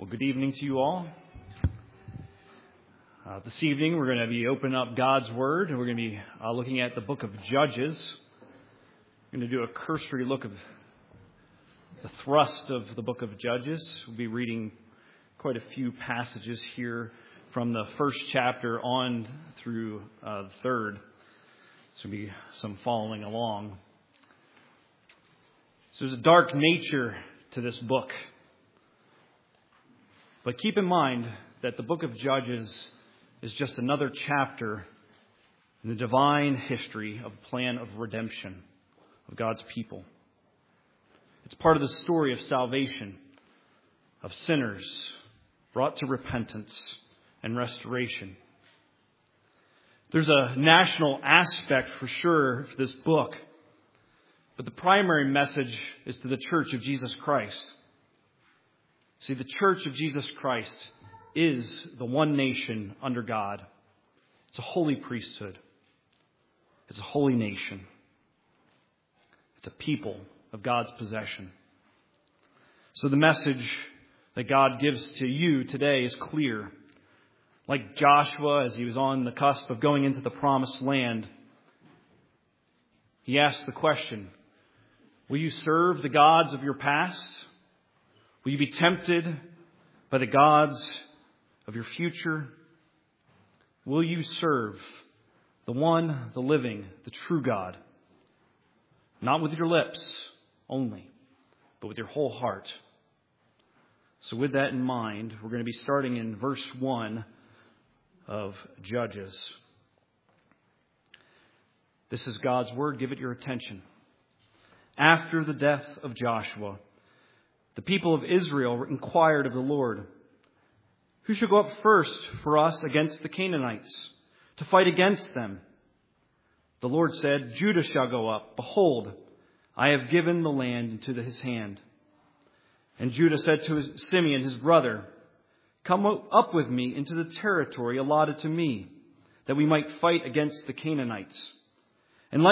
Well, good evening to you all. This evening we're going to be opening up God's Word, and we're going to be looking at the book of Judges. We're going to do a cursory look of the thrust of the book of Judges. We'll be reading quite a few passages here from the first chapter on through the third. So there'll be some following along. So there's a dark nature to this book. But keep in mind that the book of Judges is just another chapter in the divine history of the plan of redemption of God's people. It's part of the story of salvation, of sinners brought to repentance and restoration. There's a national aspect for sure for this book, but the primary message is to the Church of Jesus Christ. See, the Church of Jesus Christ is the one nation under God. It's a holy priesthood. It's a holy nation. It's a people of God's possession. So the message that God gives to you today is clear. Like Joshua, as he was on the cusp of going into the promised land, he asked the question, will you serve the gods of your past? Will you be tempted by the gods of your future? Will you serve the one, the living, the true God? Not with your lips only, but with your whole heart. So with that in mind, we're going to be starting in verse 1 of Judges. This is God's word. Give it your attention. After the death of Joshua, the people of Israel inquired of the Lord, who shall go up first for us against the Canaanites, to fight against them? The Lord said, Judah shall go up. Behold, I have given the land into his hand. And Judah said to Simeon, his brother, come up with me into the territory allotted to me, that we might fight against the Canaanites. And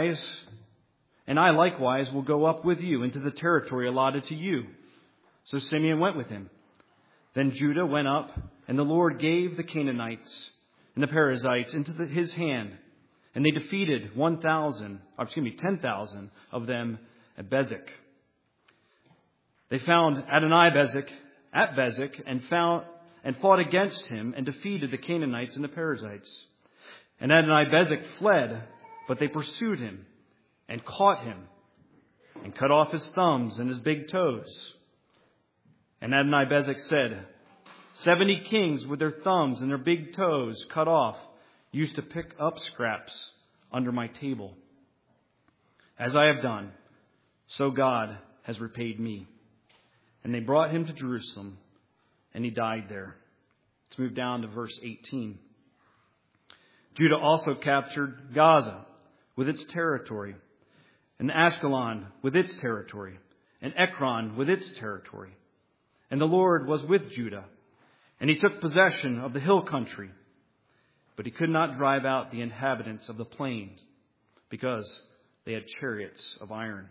I likewise will go up with you into the territory allotted to you. So Simeon went with him. Then Judah went up, and the Lord gave the Canaanites and the Perizzites into his hand, and they defeated 10,000 of them at Bezek. They found Adonai-Bezek at Bezek and fought against him and defeated the Canaanites and the Perizzites. And Adonai-Bezek fled, but they pursued him and caught him and cut off his thumbs and his big toes. And Adonai-Bezek said, 70 kings with their thumbs and their big toes cut off used to pick up scraps under my table. As I have done, so God has repaid me. And they brought him to Jerusalem, and he died there. Let's move down to verse 18. Judah also captured Gaza with its territory, and Ashkelon with its territory, and Ekron with its territory. And the Lord was with Judah, and he took possession of the hill country. But he could not drive out the inhabitants of the plains, because they had chariots of iron.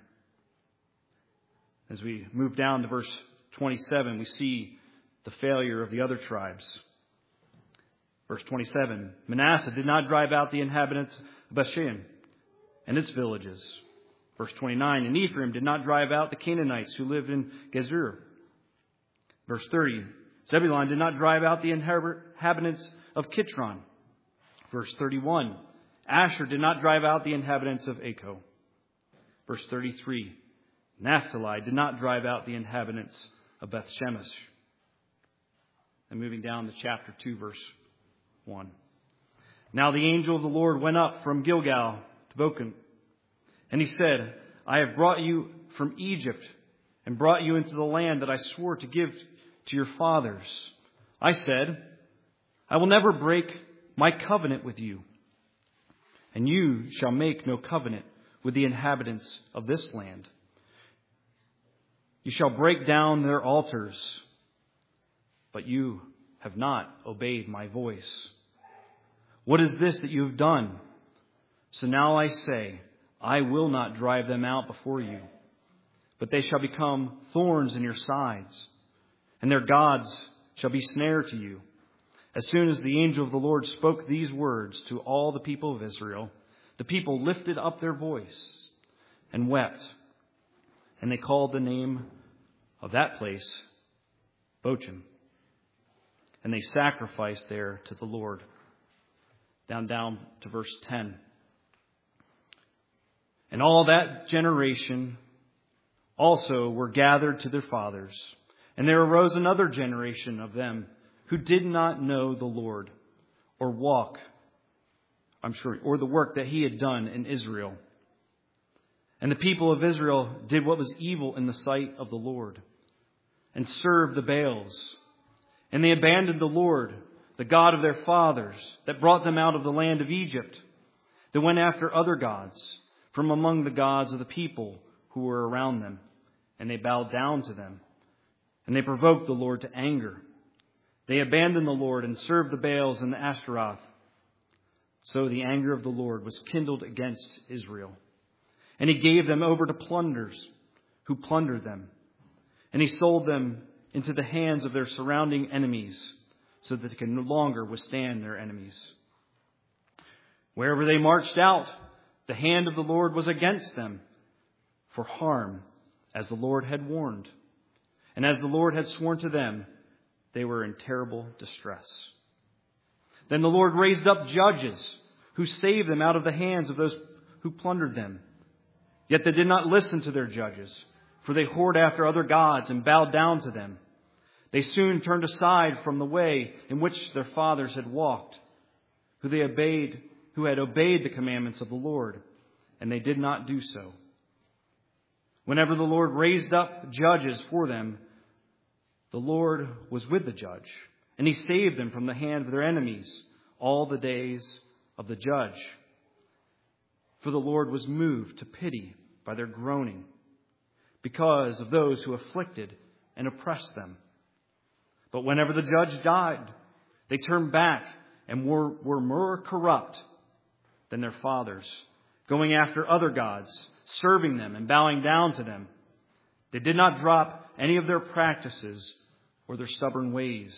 As we move down to verse 27, we see the failure of the other tribes. Verse 27, Manasseh did not drive out the inhabitants of Bashan and its villages. Verse 29, and Ephraim did not drive out the Canaanites who lived in Gezur. Verse 30, Zebulun did not drive out the inhabitants of Kitron. Verse 31, Asher did not drive out the inhabitants of Acco. Verse 33, Naphtali did not drive out the inhabitants of Beth Shemesh. And moving down to chapter 2, verse 1. Now the angel of the Lord went up from Gilgal to Bochim, and he said, I have brought you from Egypt and brought you into the land that I swore to give to your fathers. I said, I will never break my covenant with you, and you shall make no covenant with the inhabitants of this land. You shall break down their altars, but you have not obeyed my voice. What is this that you have done? So now I say, I will not drive them out before you, but they shall become thorns in your sides. and their gods shall be snare to you. As soon as the angel of the Lord spoke these words to all the people of Israel, the people lifted up their voice and wept, and they called the name of that place Bochim, and they sacrificed there to the Lord. Down to verse 10. And all that generation also were gathered to their fathers, and there arose another generation of them who did not know the Lord or or the work that he had done in Israel. And the people of Israel did what was evil in the sight of the Lord and served the Baals. And they abandoned the Lord, the God of their fathers, that brought them out of the land of Egypt. They went after other gods from among the gods of the people who were around them, and they bowed down to them. And they provoked the Lord to anger. They abandoned the Lord and served the Baals and the Ashtaroth. So the anger of the Lord was kindled against Israel. And he gave them over to plunderers who plundered them. And he sold them into the hands of their surrounding enemies, so that they could no longer withstand their enemies. Wherever they marched out, the hand of the Lord was against them for harm, as the Lord had warned. And as the Lord had sworn to them, they were in terrible distress. Then the Lord raised up judges who saved them out of the hands of those who plundered them. Yet they did not listen to their judges, for they whored after other gods and bowed down to them. They soon turned aside from the way in which their fathers had walked, who had obeyed the commandments of the Lord, and they did not do so. Whenever the Lord raised up judges for them, the Lord was with the judge, and he saved them from the hand of their enemies all the days of the judge. For the Lord was moved to pity by their groaning, because of those who afflicted and oppressed them. But whenever the judge died, they turned back and were more corrupt than their fathers, going after other gods, serving them and bowing down to them. They did not drop any of their practices or their stubborn ways.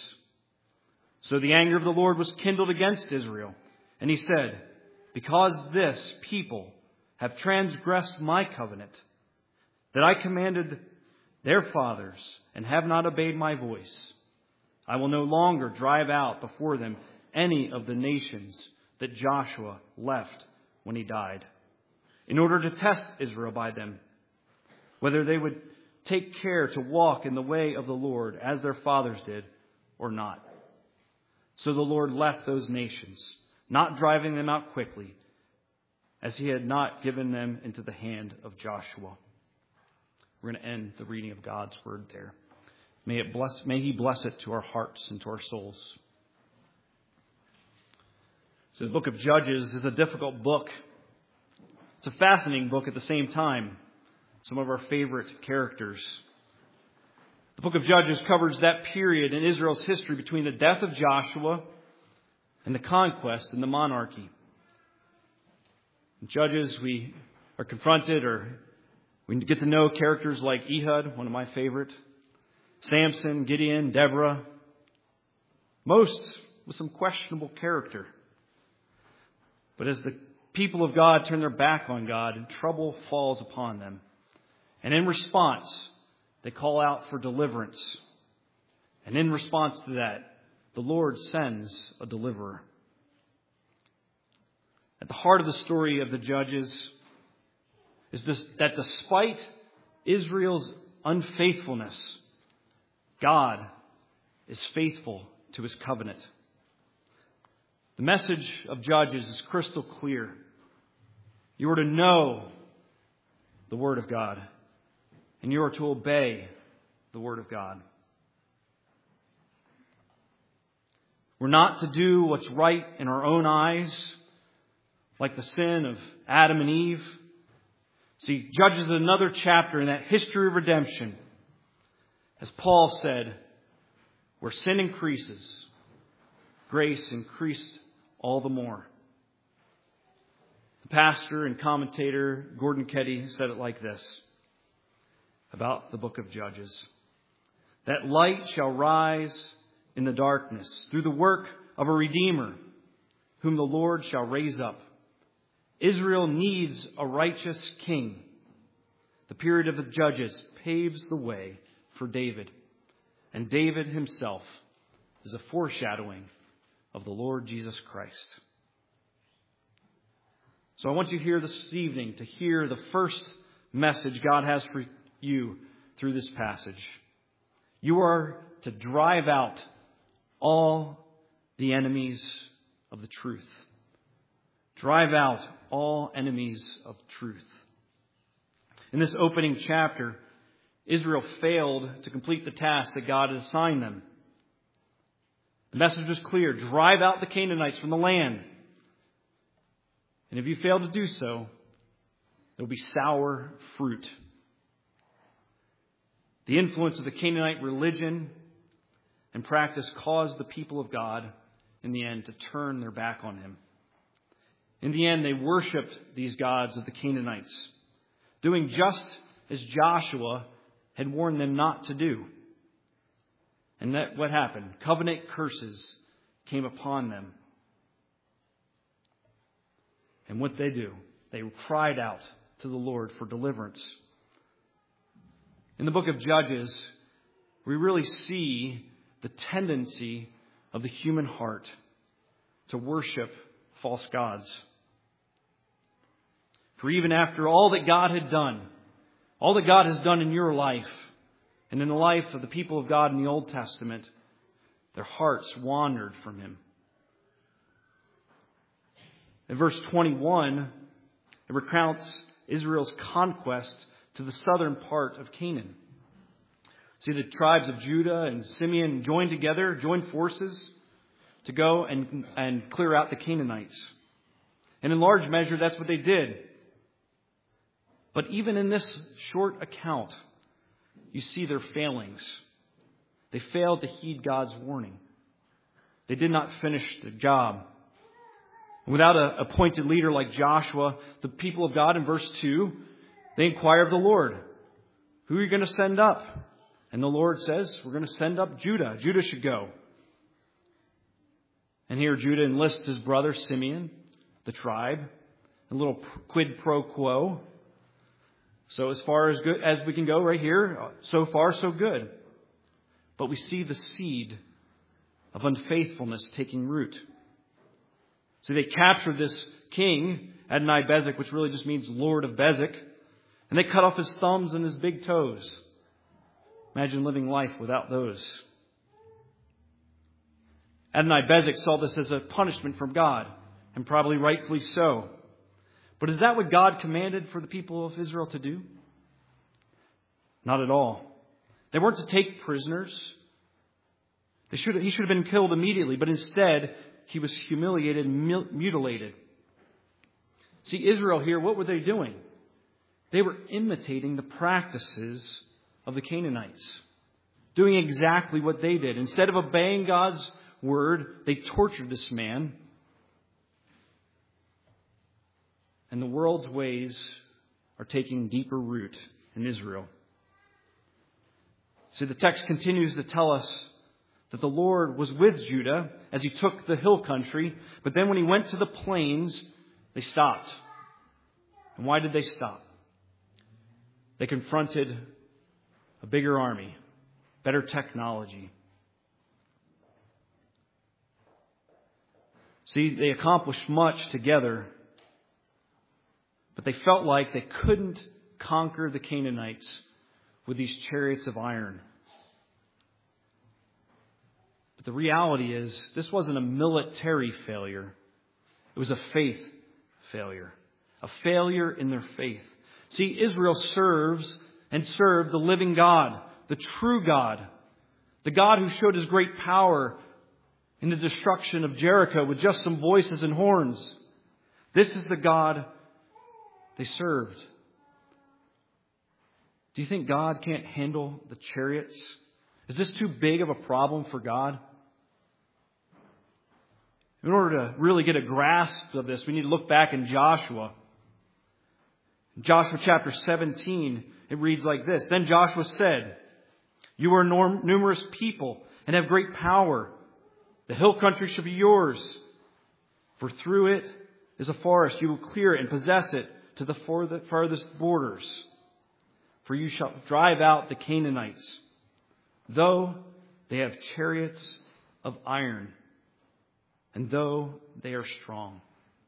So the anger of the Lord was kindled against Israel, and he said, because this people have transgressed my covenant, that I commanded their fathers, and have not obeyed my voice, I will no longer drive out before them any of the nations that Joshua left when he died, in order to test Israel by them, whether they would take care to walk in the way of the Lord as their fathers did or not. So the Lord left those nations, not driving them out quickly, as he had not given them into the hand of Joshua. We're going to end the reading of God's word there. May he bless it to our hearts and to our souls. So the book of Judges is a difficult book. It's a fascinating book at the same time. Some of our favorite characters. The book of Judges covers that period in Israel's history between the death of Joshua and the conquest and the monarchy. In Judges, we are confronted, or we get to know characters like Ehud, one of my favorite, Samson, Gideon, Deborah, most with some questionable character. But as the people of God turn their back on God, and trouble falls upon them. And in response, they call out for deliverance. And in response to that, the Lord sends a deliverer. At the heart of the story of the Judges is that despite Israel's unfaithfulness, God is faithful to his covenant. The message of Judges is crystal clear. You are to know the Word of God, and you are to obey the Word of God. We're not to do what's right in our own eyes, like the sin of Adam and Eve. See, Judges is another chapter in that history of redemption. As Paul said, where sin increases, grace increased all the more. The pastor and commentator Gordon Ketty said it like this about the book of Judges. that light shall rise in the darkness through the work of a Redeemer, whom the Lord shall raise up. Israel needs a righteous king. The period of the judges paves the way for David, and David himself is a foreshadowing of the Lord Jesus Christ. So I want you here this evening to hear the first message God has for you through this passage. You are to drive out all the enemies of the truth. Drive out all enemies of truth. In this opening chapter, Israel failed to complete the task that God had assigned them. The message was clear. Drive out the Canaanites from the land. And if you fail to do so, there will be sour fruit. The influence of the Canaanite religion and practice caused the people of God, in the end, to turn their back on Him. In the end, they worshipped these gods of the Canaanites, doing just as Joshua had warned them not to do. And what happened? Covenant curses came upon them. And what they do? They cried out to the Lord for deliverance. In the book of Judges, we really see the tendency of the human heart to worship false gods. For even after all that God had done, all that God has done in your life and in the life of the people of God in the Old Testament, their hearts wandered from Him. In verse 21, it recounts Israel's conquest to the southern part of Canaan. See, the tribes of Judah and Simeon joined forces to go and clear out the Canaanites. And in large measure, that's what they did. But even in this short account, you see their failings. They failed to heed God's warning. They did not finish the job. Without an appointed leader like Joshua, the people of God in verse 2, they inquire of the Lord, who are you going to send up? And the Lord says, we're going to send up Judah. Judah should go. And here Judah enlists his brother Simeon, the tribe, a little quid pro quo. So as far as good as we can go right here, so far so good. But we see the seed of unfaithfulness taking root. So they captured this king, Adonai-Bezek, which really just means Lord of Bezek, and they cut off his thumbs and his big toes. Imagine living life without those. Adonai-Bezek saw this as a punishment from God, and probably rightfully so. But is that what God commanded for the people of Israel to do? Not at all. They weren't to take prisoners. He should have been killed immediately, but instead he was humiliated and mutilated. See, Israel here, what were they doing? They were imitating the practices of the Canaanites, doing exactly what they did. Instead of obeying God's word, they tortured this man. And the world's ways are taking deeper root in Israel. See, the text continues to tell us that the Lord was with Judah as he took the hill country, but then when he went to the plains, they stopped. And why did they stop? They confronted a bigger army, better technology. See, they accomplished much together, but they felt like they couldn't conquer the Canaanites with these chariots of iron. But the reality is, this wasn't a military failure. It was a faith failure. A failure in their faith. See, Israel served the living God, the true God, the God who showed His great power in the destruction of Jericho with just some voices and horns. This is the God they served. Do you think God can't handle the chariots? Is this too big of a problem for God? In order to really get a grasp of this, we need to look back in Joshua. In Joshua chapter 17, it reads like this. Then Joshua said, You are numerous people and have great power. The hill country shall be yours. For through it is a forest. You will clear it and possess it to the farthest borders. For you shall drive out the Canaanites, though they have chariots of iron, and though they are strong.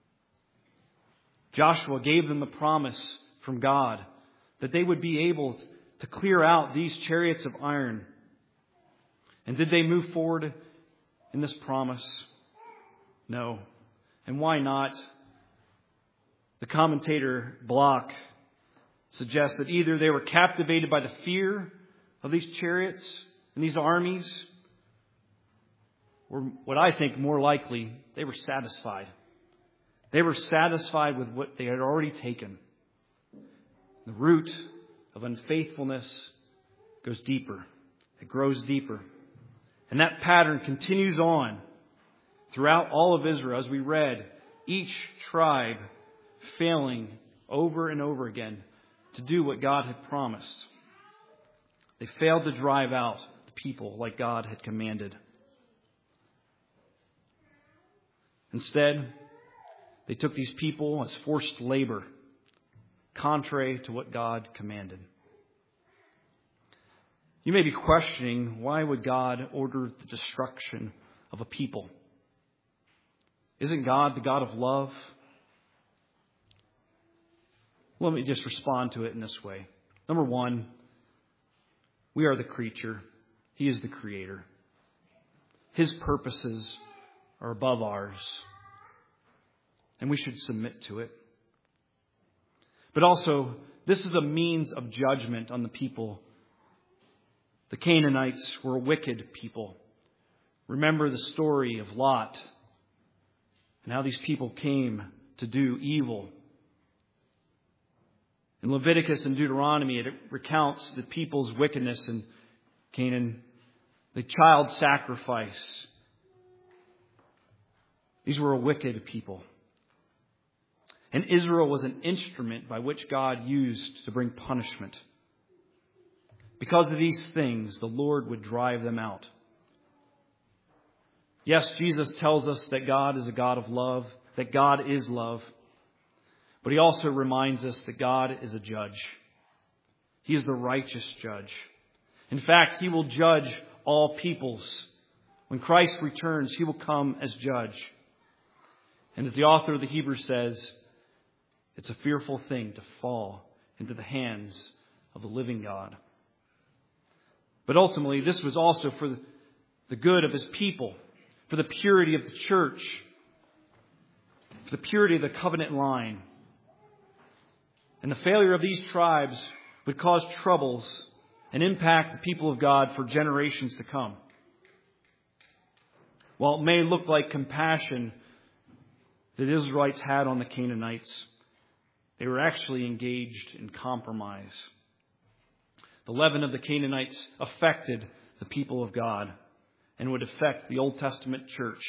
Joshua gave them the promise from God that they would be able to clear out these chariots of iron. And did they move forward in this promise? No. And why not? The commentator Block suggests that either they were captivated by the fear of these chariots and these armies, or what I think more likely, they were satisfied. They were satisfied with what they had already taken. The root of unfaithfulness goes deeper. It grows deeper. And that pattern continues on throughout all of Israel, as we read, each tribe failing over and over again to do what God had promised. They failed to drive out the people like God had commanded. Instead, they took these people as forced labor, contrary to what God commanded. You may be questioning, why would God order the destruction of a people? Isn't God the God of love? Let me just respond to it in this way. Number one, we are the creature. He is the creator. His purposes are above ours, and we should submit to it. But also, this is a means of judgment on the people. The Canaanites were a wicked people. Remember the story of Lot and how these people came to do evil. In Leviticus and Deuteronomy, it recounts the people's wickedness in Canaan, the child sacrifice. These were a wicked people. And Israel was an instrument by which God used to bring punishment. Because of these things, the Lord would drive them out. Yes, Jesus tells us that God is a God of love, that God is love. But He also reminds us that God is a judge. He is the righteous judge. In fact, He will judge all peoples. When Christ returns, He will come as judge. And as the author of the Hebrews says, it's a fearful thing to fall into the hands of the living God. But ultimately, this was also for the good of His people, for the purity of the church, for the purity of the covenant line. And the failure of these tribes would cause troubles and impact the people of God for generations to come. While it may look like compassion that the Israelites had on the Canaanites, they were actually engaged in compromise. The leaven of the Canaanites affected the people of God and would affect the Old Testament church.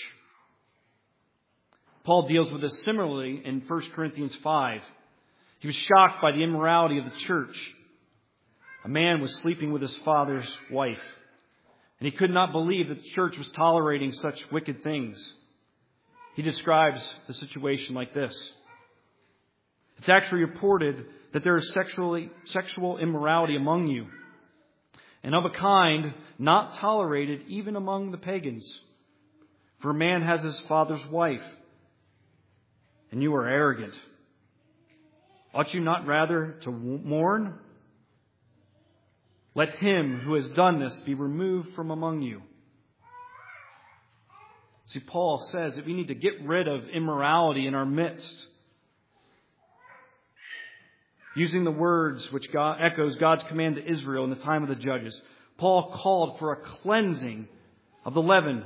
Paul deals with this similarly in 1 Corinthians 5. He was shocked by the immorality of the church. A man was sleeping with his father's wife, and he could not believe that the church was tolerating such wicked things. He describes the situation like this. It's actually reported that there is sexual immorality among you, and of a kind not tolerated even among the pagans. For a man has his father's wife, and you are arrogant. Ought you not rather to mourn? Let him who has done this be removed from among you. See, Paul says that we need to get rid of immorality in our midst. Using the words which echoes God's command to Israel in the time of the judges, Paul called for a cleansing of the leaven,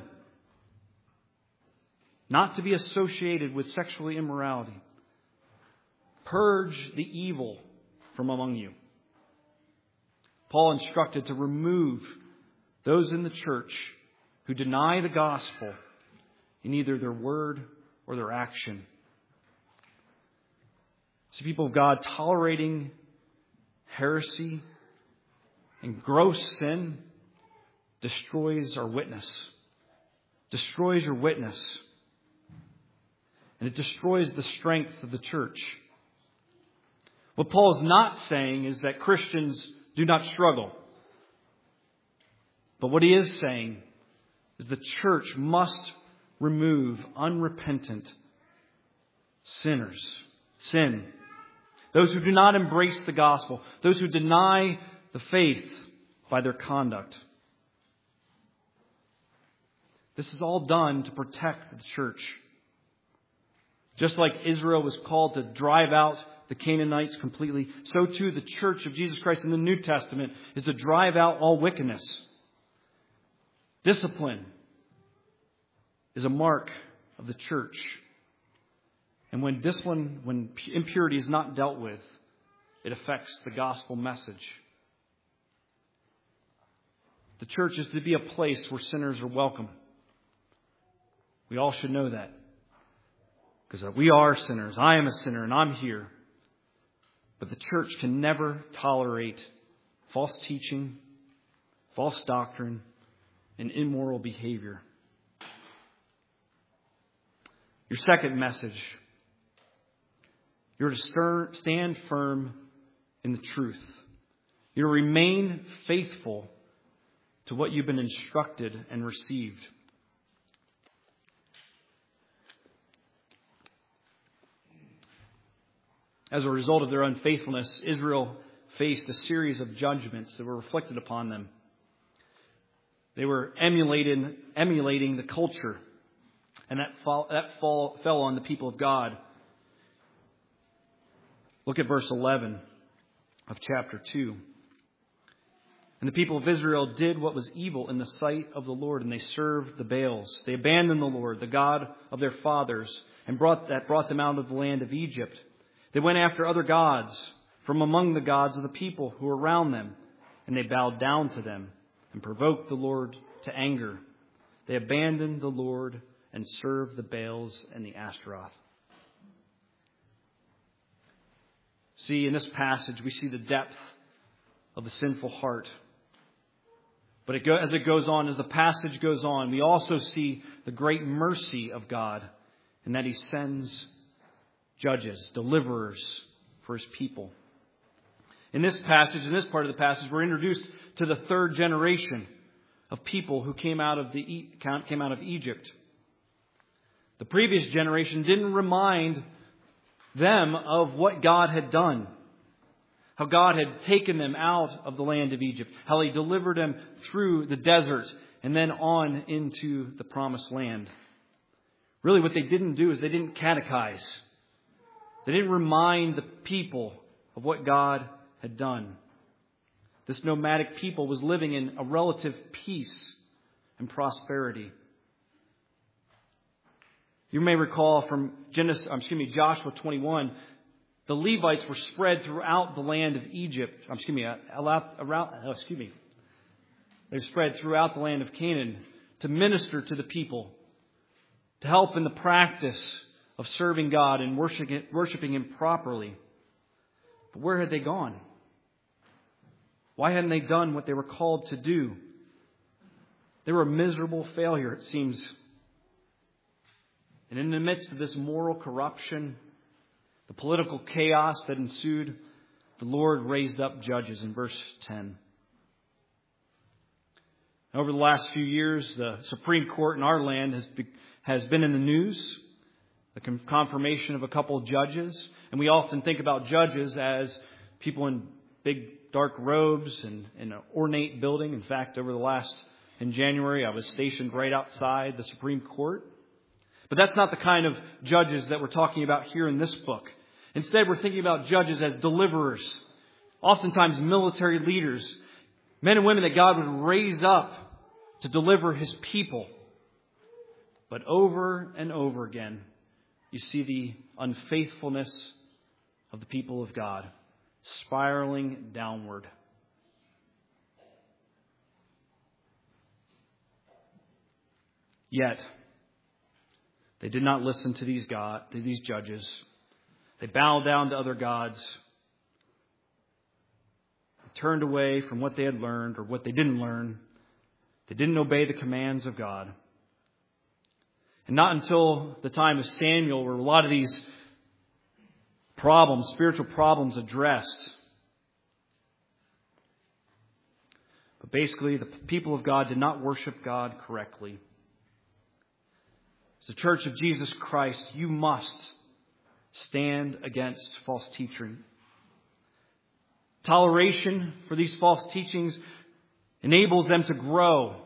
not to be associated with sexual immorality. Purge the evil from among you. Paul instructed to remove those in the church who deny the gospel in either their word or their action. So people of God tolerating heresy and gross sin destroys our witness. Destroys your witness. And it destroys the strength of the church. What Paul is not saying is that Christians do not struggle. But what he is saying is the church must remove unrepentant sin. Those who do not embrace the gospel. Those who deny the faith by their conduct. This is all done to protect the church. Just like Israel was called to drive out the Canaanites completely, so too the church of Jesus Christ in the New Testament is to drive out all wickedness. Discipline is a mark of the church. And when impurity is not dealt with, it affects the gospel message. The church is to be a place where sinners are welcome. We all should know that. Because we are sinners. I am a sinner and I'm here. But the church can never tolerate false teaching, false doctrine, and immoral behavior. Your second message. You're to stand firm in the truth. You're to remain faithful to what you've been instructed and received. As a result of their unfaithfulness, Israel faced a series of judgments that were reflected upon them. They were emulating the culture, and that fell on the people of God. Look at verse 11 of chapter 2. And the people of Israel did what was evil in the sight of the Lord, and they served the Baals. They abandoned the Lord, the God of their fathers, and brought them out of the land of Egypt. They went after other gods from among the gods of the people who were around them, and they bowed down to them and provoked the Lord to anger. They abandoned the Lord and served the Baals and the Ashtaroth. See, in this passage, we see the depth of the sinful heart. But as the passage goes on, we also see the great mercy of God in that He sends judges, deliverers for His people. In this part of the passage, we're introduced to the third generation of people who came out of Egypt. The previous generation didn't remind them of what God had done. How God had taken them out of the land of Egypt. How He delivered them through the desert and then on into the promised land. Really what they didn't do is they didn't catechize. They didn't remind the people of what God had done. This nomadic people was living in a relative peace and prosperity. You may recall from Joshua 21, the Levites were spread throughout the land of Egypt. They were spread throughout the land of Canaan to minister to the people, to help in the practice of serving God and worshiping Him properly. But where had they gone? Why hadn't they done what they were called to do? They were a miserable failure, it seems. And in the midst of this moral corruption, the political chaos that ensued, the Lord raised up judges in verse 10. Over the last few years, the Supreme Court in our land has been in the news. The confirmation of a couple of judges. And we often think about judges as people in big dark robes and in an ornate building. In fact, in January, I was stationed right outside the Supreme Court. But that's not the kind of judges that we're talking about here in this book. Instead, we're thinking about judges as deliverers, oftentimes military leaders, men and women that God would raise up to deliver His people. But over and over again, you see the unfaithfulness of the people of God spiraling downward. Yet, they did not listen to these judges. They bowed down to other gods. They turned away from what they had learned or what they didn't learn. They didn't obey the commands of God. And not until the time of Samuel were a lot of these problems, spiritual problems, addressed. But basically, the people of God did not worship God correctly. As the Church of Jesus Christ, you must stand against false teaching. Toleration for these false teachings enables them to grow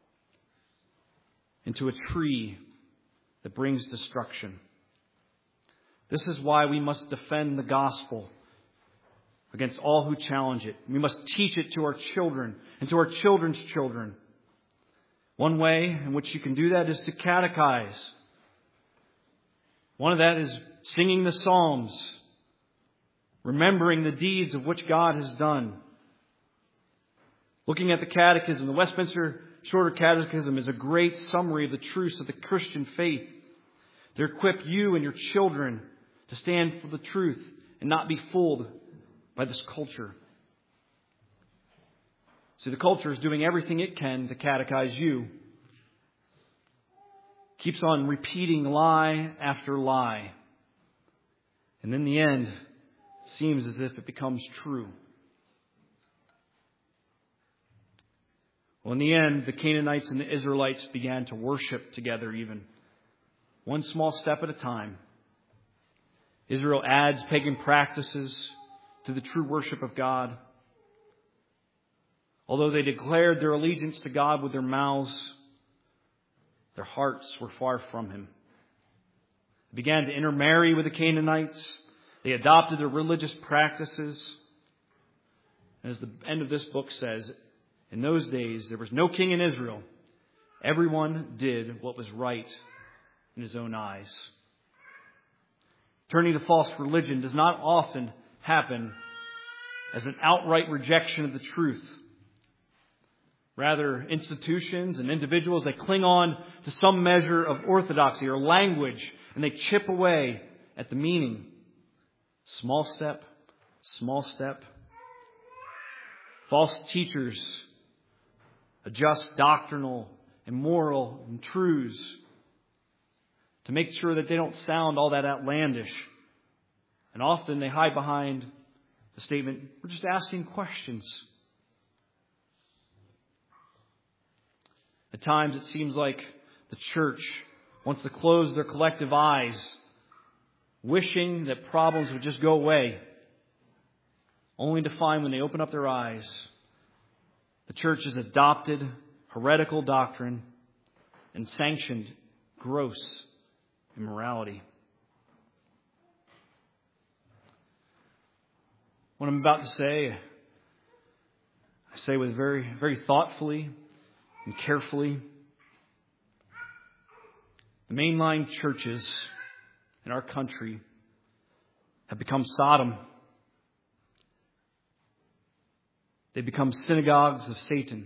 into a tree that brings destruction. This is why we must defend the gospel against all who challenge it. We must teach it to our children and to our children's children. One way in which you can do that is to catechize. One of that is singing the Psalms, remembering the deeds of which God has done. Looking at the Catechism, the Westminster Shorter Catechism is a great summary of the truths of the Christian faith. They equip you and your children to stand for the truth and not be fooled by this culture. See, the culture is doing everything it can to catechize you. Keeps on repeating lie after lie. And in the end, it seems as if it becomes true. Well, in the end, the Canaanites and the Israelites began to worship together even. One small step at a time. Israel adds pagan practices to the true worship of God. Although they declared their allegiance to God with their mouths, their hearts were far from Him. They began to intermarry with the Canaanites. They adopted their religious practices. And as the end of this book says, in those days there was no king in Israel. Everyone did what was right in his own eyes. Turning to false religion does not often happen as an outright rejection of the truth. Rather, institutions and individuals, they cling on to some measure of orthodoxy or language, and they chip away at the meaning. Small step, small step. False teachers adjust doctrinal and moral and truths to make sure that they don't sound all that outlandish. And often they hide behind the statement, we're just asking questions. At times it seems like the church wants to close their collective eyes, wishing that problems would just go away, only to find when they open up their eyes, the church has adopted heretical doctrine and sanctioned gross immorality. What I'm about to say, I say with very, very thoughtfully and carefully. The mainline churches in our country have become Sodom. They become synagogues of Satan.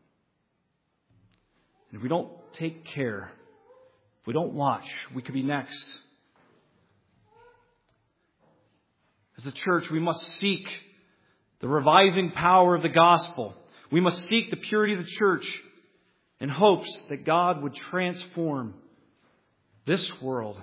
And if we don't take care, if we don't watch, we could be next. As a church, we must seek the reviving power of the gospel. We must seek the purity of the church in hopes that God would transform this world.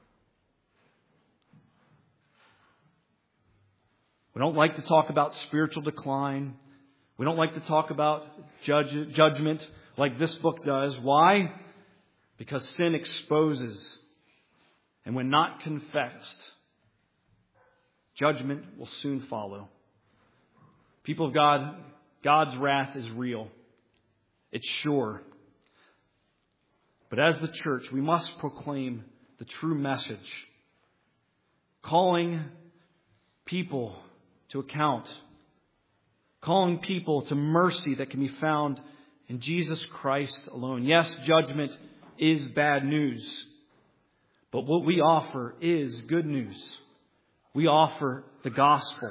We don't like to talk about spiritual decline. We don't like to talk about judgment like this book does. Why? Because sin exposes. And when not confessed, judgment will soon follow. People of God, God's wrath is real. It's sure. But as the church, we must proclaim the true message, calling people to account, calling people to mercy that can be found in Jesus Christ alone. Yes, judgment is bad news, but what we offer is good news. We offer the gospel.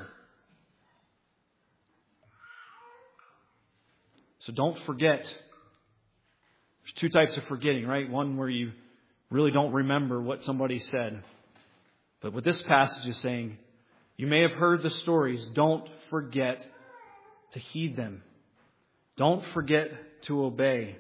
So don't forget. There's two types of forgetting, right? One where you really don't remember what somebody said. But what this passage is saying, you may have heard the stories. Don't forget to heed them. Don't forget to obey.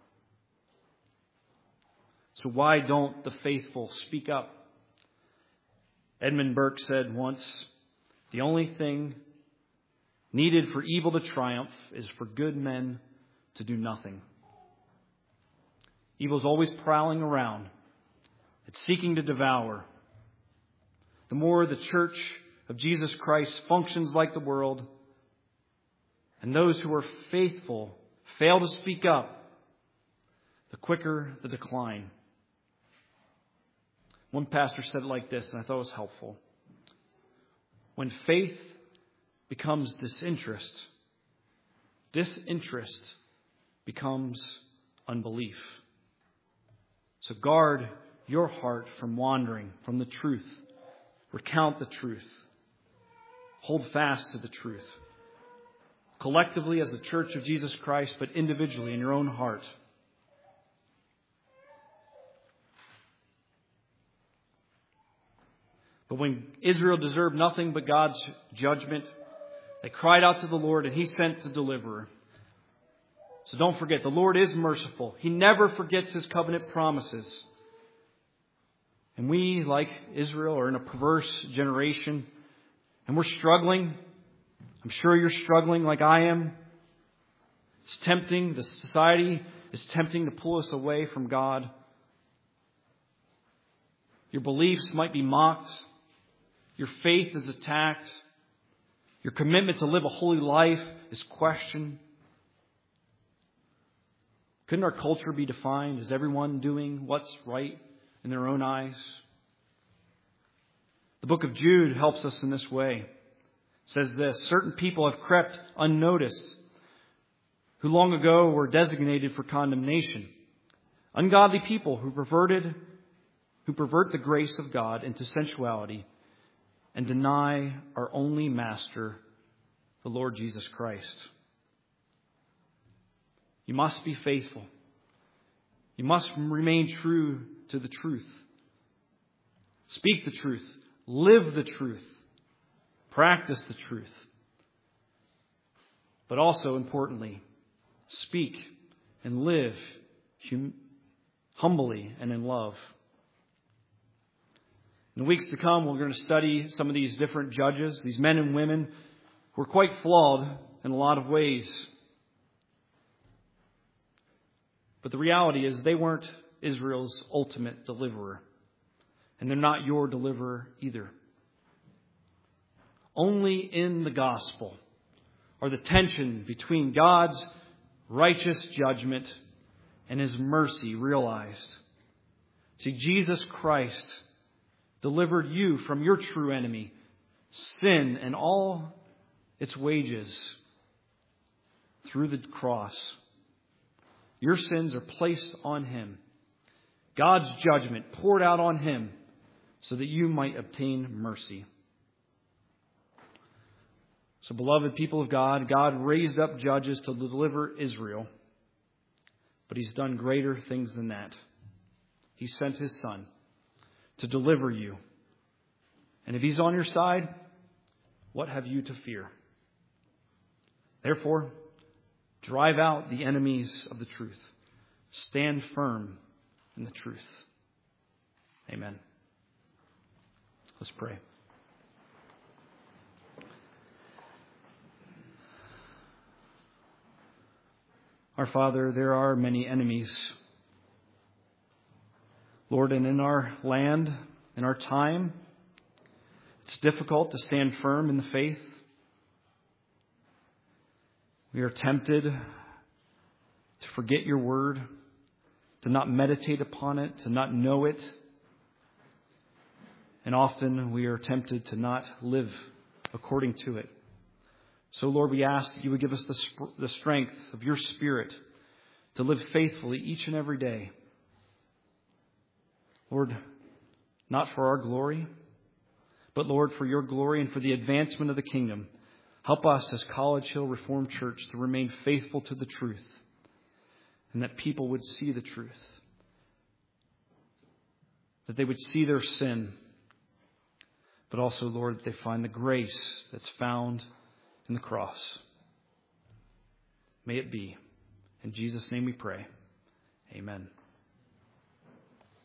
So why don't the faithful speak up? Edmund Burke said once, the only thing needed for evil to triumph is for good men to do nothing. Evil is always prowling around. It's seeking to devour. The more the church of Jesus Christ functions like the world, and those who are faithful fail to speak up, the quicker the decline. One pastor said it like this, and I thought it was helpful. When faith becomes disinterest, disinterest becomes unbelief. So guard your heart from wandering from the truth. Recount the truth. Hold fast to the truth. Collectively as the Church of Jesus Christ, but individually in your own heart. But when Israel deserved nothing but God's judgment, they cried out to the Lord and He sent the deliverer. So don't forget, the Lord is merciful. He never forgets His covenant promises. And we, like Israel, are in a perverse generation. And we're struggling. I'm sure you're struggling like I am. It's tempting. The society is tempting to pull us away from God. Your beliefs might be mocked. Your faith is attacked. Your commitment to live a holy life is questioned. Couldn't our culture be defined as everyone doing what's right in their own eyes? The book of Jude helps us in this way. It says this, certain people have crept unnoticed, who long ago were designated for condemnation. Ungodly people who pervert the grace of God into sensuality and deny our only Master, the Lord Jesus Christ. You must be faithful. You must remain true to the truth. Speak the truth. Live the truth. Practice the truth. But also, importantly, speak and live humbly and in love. In the weeks to come, we're going to study some of these different judges, these men and women who are quite flawed in a lot of ways. But the reality is they weren't Israel's ultimate deliverer. And they're not your deliverer either. Only in the gospel are the tension between God's righteous judgment and His mercy realized. See, Jesus Christ delivered you from your true enemy, sin and all its wages, through the cross. Your sins are placed on Him. God's judgment poured out on Him so that you might obtain mercy. So, beloved people of God, God raised up judges to deliver Israel. But He's done greater things than that. He sent His Son to deliver you. And if He's on your side, what have you to fear? Therefore, drive out the enemies of the truth. Stand firm in the truth. Amen. Let's pray. Our Father, there are many enemies. Lord, and in our land, in our time, it's difficult to stand firm in the faith. We are tempted to forget your word, to not meditate upon it, to not know it. And often we are tempted to not live according to it. So, Lord, we ask that you would give us the strength of your Spirit to live faithfully each and every day. Lord, not for our glory, but, Lord, for your glory and for the advancement of the kingdom. Help us as College Hill Reformed Church to remain faithful to the truth, and that people would see the truth, that they would see their sin, but also, Lord, that they find the grace that's found in the cross. May it be. In Jesus' name we pray. Amen.